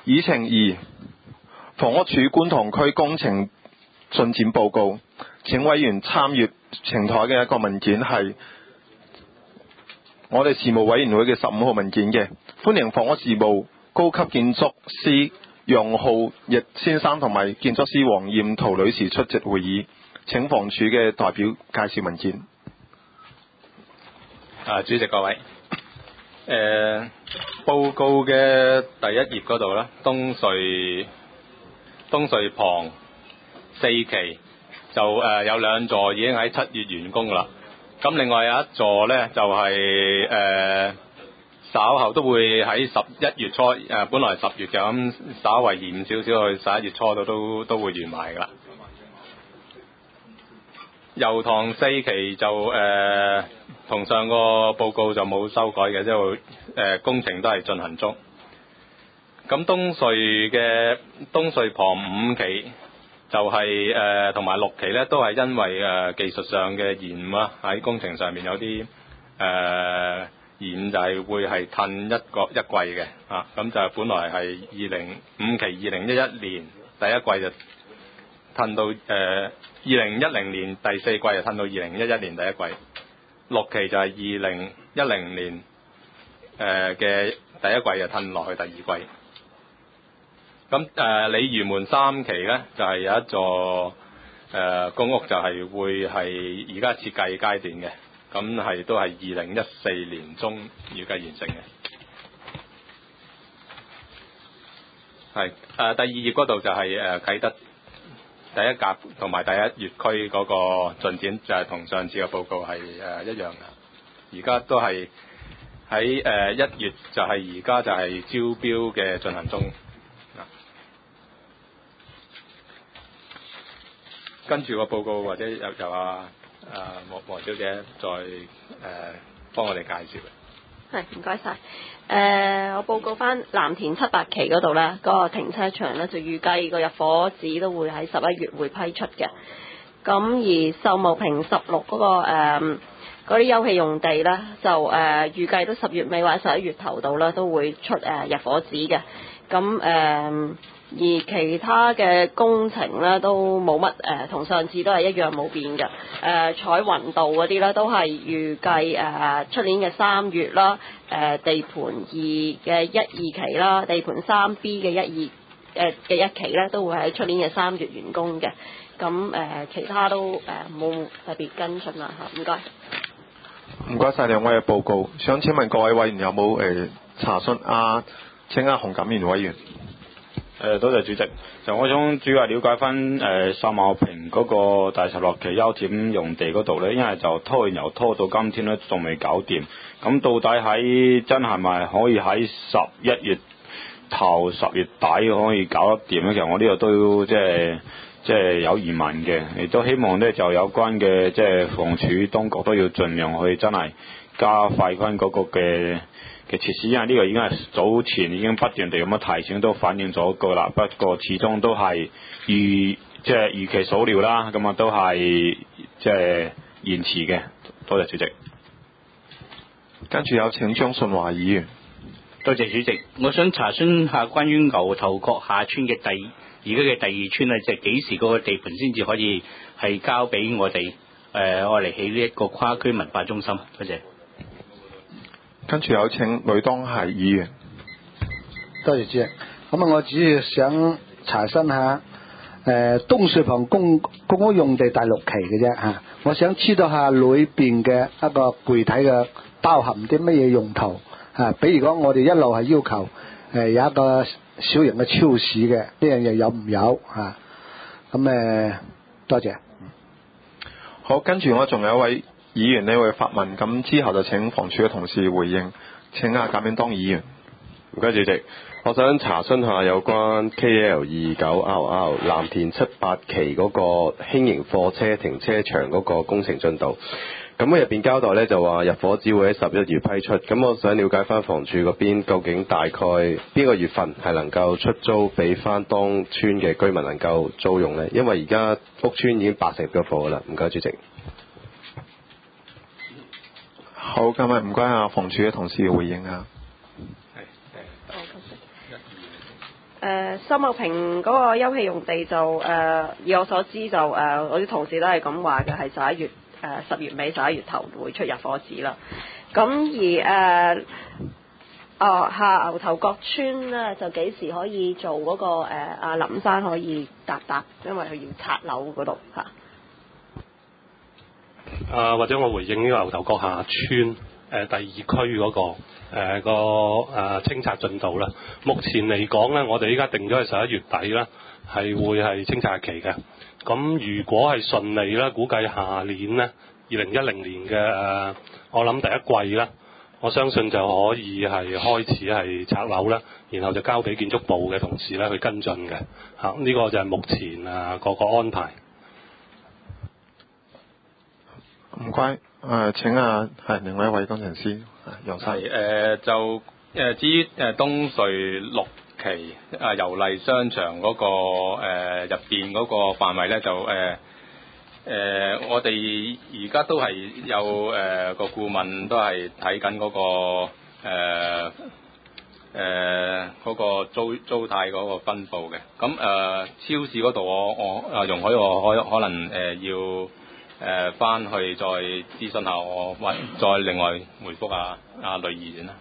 議程2，房屋署觀塘區工程進展報告。請委員參閱呈台嘅一個文件係我哋事務委員會嘅15號文件嘅，歡迎房屋事務高級建築師楊浩逸先生同埋建築師黃艷圖女士出席會議。請房署嘅代表介紹文件。 主席各位，報告嘅第一頁嗰度咧，東隧旁4期就有2座已經喺7月完工啦。咁另外有一座呢，就係稍後都會喺11月初，本來10月嘅，咁稍為延少少去11月初都會完埋噶啦。油塘4期就同上個報告就冇修改嘅，即係工程都係進行中。咁東隧旁5期就係同埋6期咧，都係因為技術上嘅延誤啦，喺工程上面有啲延誤，就係會係褪一季嘅啊。咁就本來係5期2011年第一季就褪到2010年第4季就褪到2011年第一季，6期就係2010年嘅第一季就褪落去第二季。咁鯉魚門3期咧就係有一座公屋就係會係而家設計階段嘅，咁係都係2014年中預計完成嘅。係第二頁嗰度就係啟德第一甲同埋第一乙區嗰個進展，就係同上次嘅報告係一樣嘅。而家都係喺1月就係而家就係招標嘅進行中。跟住個報告或者由黃小姐再幫我哋介紹。 係，唔該晒。我報告翻藍田7、8期嗰度咧，嗰個停車場咧就預計個入伙紙都會喺11月會批出嘅。咁而秀茂坪16嗰個嗰啲休憩用地咧，就預計都10月尾或者11月頭度啦，都會出入伙紙嘅。咁而其他嘅工程咧都冇乜同上次都係一樣冇變嘅。彩雲道嗰啲咧都係預計出年嘅3月啦。地盤2嘅1、2期啦，地盤3B 嘅1、2嘅1期咧都會喺出年嘅3月完工嘅。咁其他都冇特別跟進啦嚇，唔該。 唔該晒兩位嘅報告。想請問各位委員有冇查詢？請洪錦元委員。 多謝主席。就我想主要係了解翻秀茂坪嗰個第16期優點用地嗰度咧，因為就拖完又拖到今天咧，仲未搞掂。咁到底喺真係咪可以喺11月頭、10月底可以搞得掂咧？其實我呢度都即係有疑問嘅，亦都希望咧就有關嘅即係房署當局都要盡量去真係加快翻嗰個嘅設施，因為呢個已經係早前已經不斷地咁樣提醒，都反映咗個啦。不過始終都係預期所料啦，咁啊都係即係延遲嘅。多謝主席。 跟住有請張順華議員。 多謝主席，我想查詢下關於牛頭角下村嘅而家嘅第2村咧，就幾時嗰個地盤先至可以係交俾我哋愛嚟起呢一個跨區文化中心？多謝。 跟住有請呂當係議員。 多謝主席。咁我只係想查詢下東隧旁公屋用地第6期嘅啫嚇，我想知道下裏邊嘅一個具體嘅包含啲乜嘢用途嚇，比如講我哋一路係要求有一個小型嘅超市嘅，呢樣嘢有唔有嚇？咁多謝。 好，跟住我仲有一位議員呢會發問，咁之後就請房署嘅同事回應。請簡炳當議員。 唔該主席，我想查詢下有關 KL29RR 藍田7、8期嗰個輕型貨車停車場嗰個工程進度。咁入邊交代咧就話入伙只會喺11月批出，咁我想了解翻房署嗰邊究竟大概邊個月份係能夠出租俾翻當村嘅居民能夠租用呢？因為而家屋村已經80咗貨啦。唔該主席。 好，咁唔該房署嘅同事回應啊。 秀茂坪嗰個休憩用地就以我所知就我啲同事都係咁話嘅，係10月尾11月頭會出入伙紙啦。咁而下牛頭角村咧就幾時可以做嗰、個阿林生可以答，因為佢要拆樓嗰度嚇。 或者我回應呢個牛頭角下村第2區嗰、個清拆進度啦。目前嚟講咧，我哋依家定咗係11月底啦，係會係清拆期嘅。咁如果係順利啦，估計下年咧2010年嘅我諗第一季啦，我相信就可以係開始係拆樓啦，然後就交俾建築部嘅同事咧去跟進嘅嚇。呢個就係目前個安排。 唔該，請係另外一位工程師楊生。 至於東隧6期油麗商場嗰、個入邊嗰個範圍咧，就我哋而家都係有個顧問都係睇緊嗰個租貸嗰個分佈嘅。咁超市嗰度我容許我可能要翻去再諮詢下我，再另外回覆阿呂議員啦。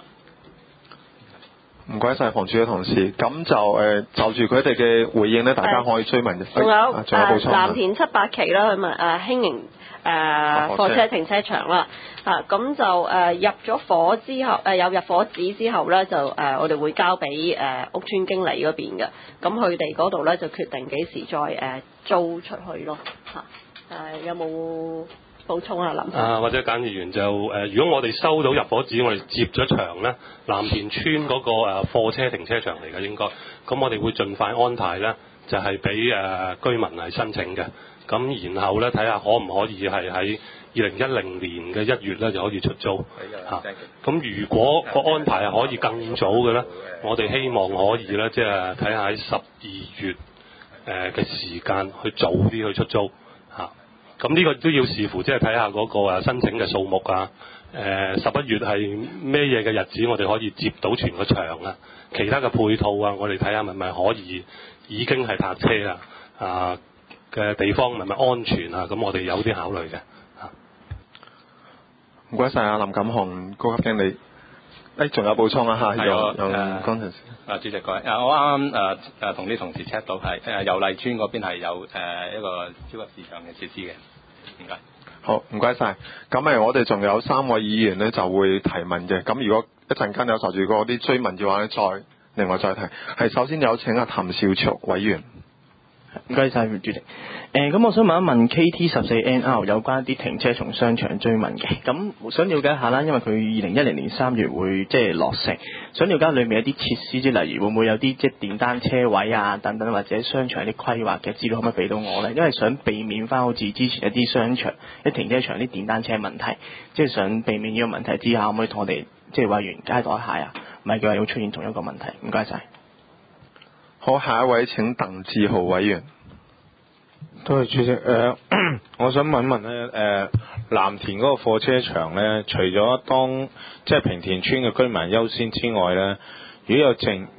唔該晒房署嘅同事，咁就住佢哋嘅回應咧，大家可以追問。 仲有補充藍田7、8期啦，佢問輕型貨車停車場啦，咁就入咗伙之後，有入伙紙之後咧，就我哋會交俾屋邨經理嗰邊嘅，咁佢哋嗰度咧就決定幾時再租出去咯有冇補充啊，林生？ 或者簡議員就如果我哋收到入伙紙，我哋接咗場咧，藍田村嗰個貨車停車場嚟嘅應該，咁我哋會盡快安排咧，就係俾居民係申請嘅，咁然後咧睇下可唔可以係喺2010年嘅1月咧就可以出租嚇。咁如果個安排係可以更早嘅咧，我哋希望可以咧，即係睇下喺12月嘅時間去早啲去出租嚇。咁呢個都要視乎，即係睇下嗰個申請嘅數目啊。11月係咩嘢嘅日子，我哋可以接到全個場啊。其他嘅配套啊，我哋睇下係咪可以已經係泊車嘅地方係咪安全啊？咁我哋有啲考慮嘅嚇。 唔該晒啊，林錦雄高級經理。仲有補充啊嚇，有工程師。 主席各位，我啱啱同啲同事 check 到係油麗邨嗰邊係有一個超級市場嘅設施嘅。唔該。 好，唔該晒。咁我哋仲有3位議員咧就會提問嘅。咁如果一陣間有受住嗰啲追問嘅話咧，另外再提。係首先有請阿譚兆祥委員。 唔該晒，主席。咁我想問一問 KT14NR 有關啲停車從商場追問嘅，咁想了解一下啦，因為佢2010年3月會即係落成，想了解裏面有啲設施，即係例如會唔會有啲即係電單車位啊等等，或者商場啲規劃嘅資料可唔可以俾到我呢？因為想避免翻好似之前一啲商場、啲停車場啲電單車問題，即係想避免呢個問題之下，可唔可以同我哋即係委員交代下啊？唔係嘅話會出現同一個問題。唔該晒。 好，下一位請鄧志豪委員。 多謝主席。我想問一問咧，藍田嗰個貨車場咧，除咗當即係平田村嘅居民優先之外咧，如果有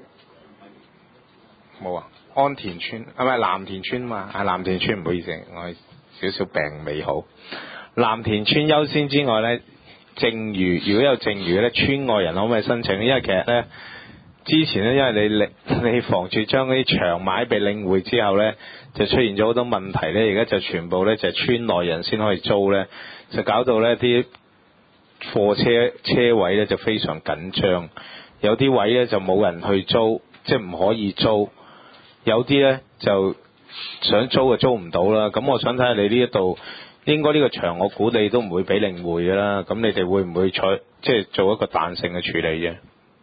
冇啊？安田村唔係藍田村嘛？藍田村，唔好意思，我係少少病未好。藍田村優先之外咧，剩餘如果有剩餘咧，村外人可唔可以申請？因為其實咧，之前咧，因為你房署將嗰啲場買被領匯之後咧，就出現咗好多問題咧。而家就全部咧就係村內人先可以租咧，就搞到咧啲貨車位咧就非常緊張。有啲位咧就冇人去租，即係唔可以租。有啲咧就想租就租唔到啦。咁我想睇下你呢一度，應該呢個場我估你都唔會俾領匯㗎啦。咁你哋會唔會即係做一個彈性嘅處理啫？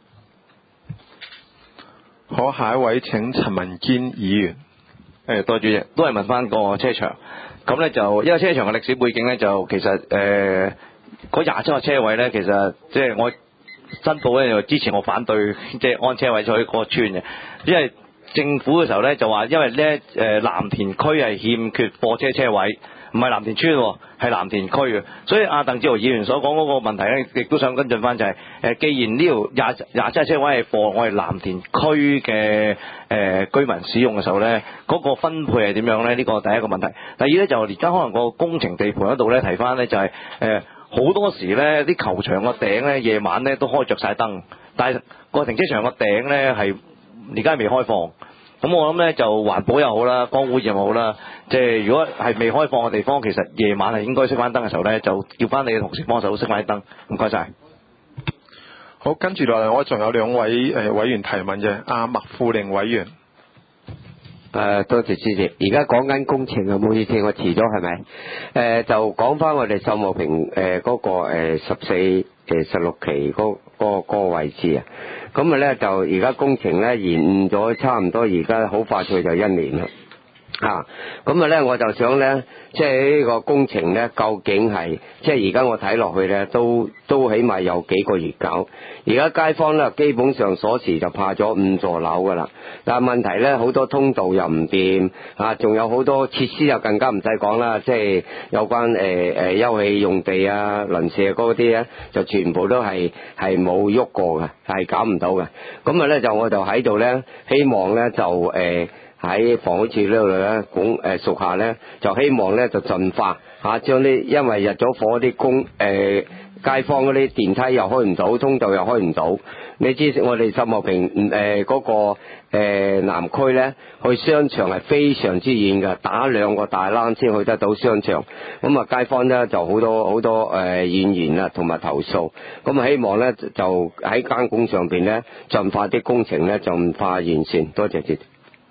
好，下一位請陳文堅議員。 多謝主席，都係問翻個車場。咁咧就因為車場嘅歷史背景咧，就其實嗰27個車位咧，其實即係我申報咧，之前我反對即係安車位喺嗰個村嘅，因為政府嘅時候咧就話，因為咧藍田區係欠缺貨車車位， 唔係藍田村喎，係藍田區嘅。所以阿鄧志豪議員所講嗰個問題咧，亦都想跟進翻就係、既然呢條27車位係貨我哋藍田區嘅居民使用嘅時候咧，嗰、個分配係點樣咧？呢、個第一個問題。第二咧就而家可能個工程地盤嗰度咧提翻咧就係好多時咧啲球場個頂咧夜晚咧都開着晒燈，但係個停車場個頂咧係而家未開放。咁我諗咧就環保又好啦，光污染又好啦，即係如果係未開放嘅地方，其實夜晚係應該熄翻燈嘅時候咧，就叫翻你嘅同事幫手熄翻啲燈。唔該晒。 好，跟住落嚟我仲有兩位委員提問嘅，阿麥富寧委員。 多謝主席。而家講緊工程啊，唔好意思，我遲咗係咪？就講翻我哋秀茂坪嗰個14、16期嗰個位置啊。咁啊咧就而家工程咧延誤咗差唔多，而家好快脆就1年啦。咁啊咧我就想咧，即係呢個工程咧，究竟係即係而家我睇落去咧，都起碼有幾個月搞。而家街坊咧基本上鎖匙就派咗5座樓噶啦，但係問題咧好多通道又唔掂仲有好多設施又更加唔使講啦，即係有關休憩用地啊、鄰舍嗰啲咧，就全部都係冇喐過嘅，係搞唔到嘅。咁啊咧就我就喺度咧，希望咧就喺房屋署呢度咧，屬下咧就希望咧就盡快將啲因為入咗火啲街坊嗰啲電梯又開唔到，通道又開唔到。你知我哋秀茂坪嗰個南區咧，去商場係非常之遠嘅，打2個大躝先去得到商場。咁啊，街坊咧就好多怨言啦，同埋投訴。咁啊，希望咧就喺監管上邊咧，盡快啲工程咧盡快完善。多謝主席。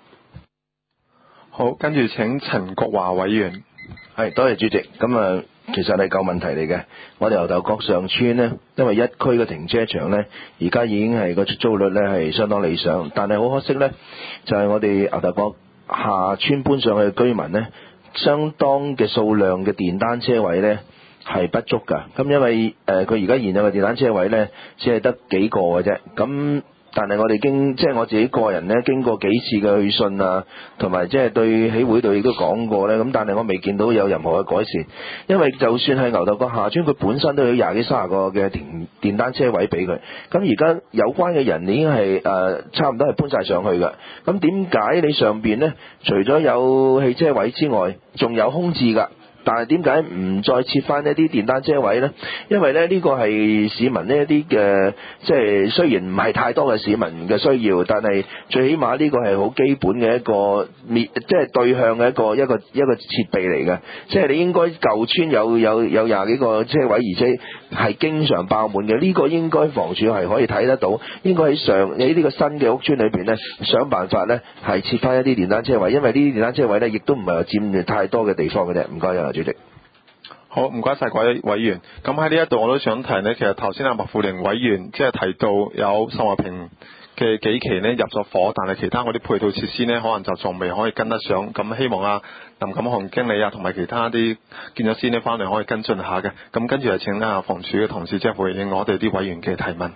好，跟住請陳國華委員。 係，多謝主席。咁啊，其實係舊問題嚟嘅。我哋牛頭角上村呢，因為一區嘅停車場呢，而家已經係個出租率呢係相當理想，但係好可惜呢，就係我哋牛頭角下村搬上去嘅居民呢，相當嘅數量嘅電單車位呢係不足㗎。咁因為佢而家現有嘅電單車位呢，只係得幾個嘅啫。咁但係我哋即係我自己個人咧，經過幾次嘅去信啊，同埋即係對起會度亦都講過咧，咁但係我未見到有任何嘅改善。因為就算係牛頭角下村，佢本身都有20幾30個嘅電單車位俾佢。咁而家有關嘅人已經係差唔多係搬晒上去㗎。咁點解你上邊咧，除咗有汽車位之外，仲有空置㗎？但係點解唔再設翻一啲電單車位呢？因為呢個係市民呢一啲嘅，即係雖然唔係太多嘅市民嘅需要，但係最起碼呢個係好基本嘅一個即係對向嘅一個設備嚟嘅。即係你應該舊村有20幾個車位，而且係經常爆滿嘅。呢個應該房署係可以睇得到，應該喺呢個新嘅屋村裏邊呢，想辦法呢係設翻一啲電單車位，因為呢啲電單車位呢亦都唔係話佔住太多嘅地方嘅啫。唔該啊，主席。 好，唔該晒各位委員。咁喺呢一度我都想提呢，其實頭先阿麥富寧委員即係提到有秀茂坪嘅幾期呢入咗火，但係其他嗰啲配套設施呢，可能就仲未可以跟得上。咁希望阿林錦雄經理啊同埋其他啲建築師呢翻嚟可以跟進下嘅。咁跟住就請阿房署嘅同事即係回應我哋啲委員嘅提問。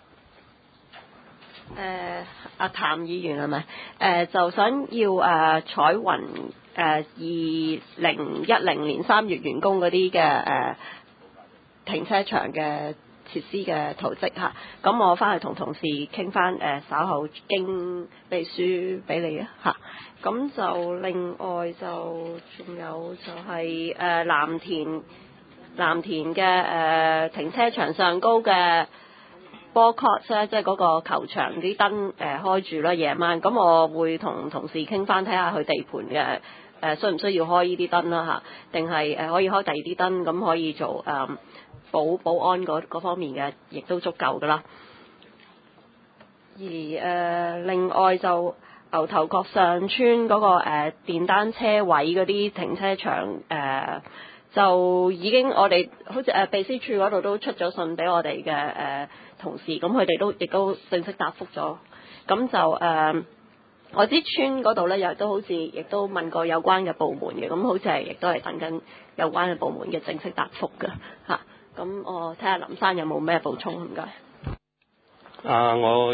阿譚議員係咪？就想要彩雲2010年3月完工嗰啲嘅停車場嘅設施嘅圖則嚇，咁我翻去同同事傾翻稍後經秘書俾你啊嚇。咁就另外就仲有就係藍田嘅停車場上高嘅波 court 咧，即係嗰個球場啲燈開住啦，夜晚咁我會同同事傾翻睇下佢地盤嘅。需唔需要開呢啲燈啦嚇？定係可以開第二啲燈，咁可以做保安嗰方面嘅，亦都足夠噶啦。而另外就牛頭角上村嗰個電單車位嗰啲停車場就已經我哋好似秘書處嗰度都出咗信俾我哋嘅同事，咁佢哋亦都正式答覆咗。咁就我知村嗰度咧，亦都好似亦都問過有關嘅部門嘅，咁好似係亦都係等緊有關嘅部門嘅正式答覆㗎嚇。咁我睇下林生有冇咩補充，唔該。 我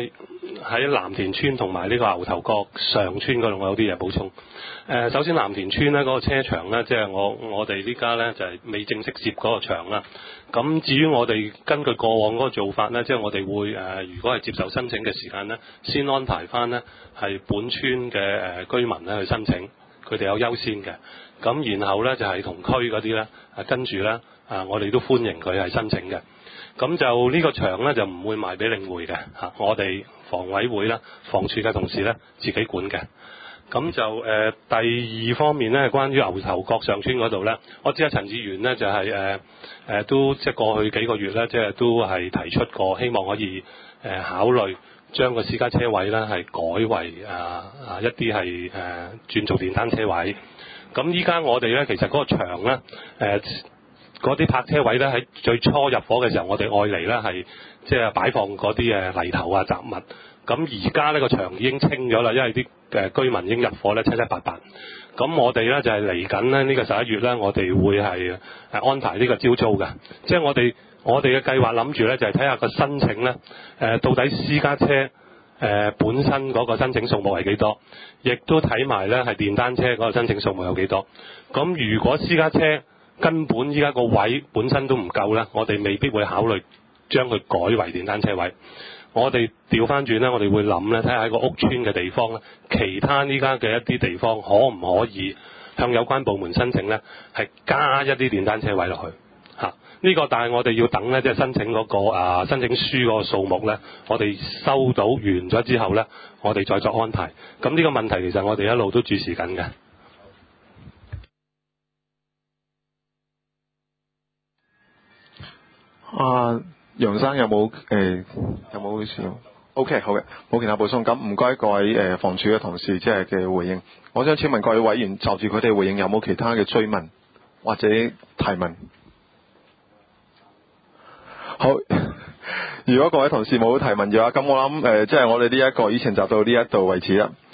喺藍田村同埋呢個牛頭角上村嗰度，我有啲嘢補充。首先藍田村咧嗰個車場咧，即係我哋呢家咧就係未正式接嗰個場啦。咁至於我哋根據過往嗰個做法咧，即係我哋會如果係接受申請嘅時間咧，先安排翻咧係本村嘅居民咧去申請，佢哋有優先嘅。咁然後咧就係同區嗰啲咧跟住咧我哋都歡迎佢係申請嘅。咁就呢個場咧就唔會賣俾領匯嘅嚇，我哋房委會啦、房署嘅同事咧自己管嘅。咁就第二方面咧，關於牛頭角上村嗰度咧，我知阿陳志源咧就係都即係過去幾個月咧，即係都係提出過，希望可以考慮將個私家車位咧係改為一啲係轉做電單車位。咁依家我哋咧其實嗰個場咧嗰啲泊車位咧喺最初入伙嘅時候，我哋愛嚟咧係即係擺放嗰啲泥頭啊雜物。咁而家呢個場已經清咗啦，因為啲居民已經入伙咧七七八八。咁我哋咧就係嚟緊咧呢個11月咧，我哋會係安排呢個招租嘅。即係我哋嘅計劃諗住咧就係睇下個申請咧到底私家車本身嗰個申請數目係幾多，亦都睇埋咧係電單車嗰個申請數目有幾多。咁如果私家車根本依家個位本身都唔夠咧，我哋未必會考慮將佢改為電單車位。我哋調翻轉咧，我哋會諗咧，睇下喺個屋邨嘅地方咧，其他依家嘅一啲地方可唔可以向有關部門申請咧，係加一啲電單車位落去嚇。呢個但係我哋要等咧，即係申請嗰個申請書嗰個數目咧，我哋收到完咗之後咧，我哋再作安排。咁呢個問題其實我哋一路都注視緊嘅。 楊生有冇事 ？OK， 好嘅，冇其他補充。咁唔該各位房署嘅同事即係嘅回應。我想請問各位委員就住佢哋回應有冇其他嘅追問或者提問？好，如果各位同事冇提問嘅話，咁我諗即係我哋呢一個議程就到呢一度為止啦。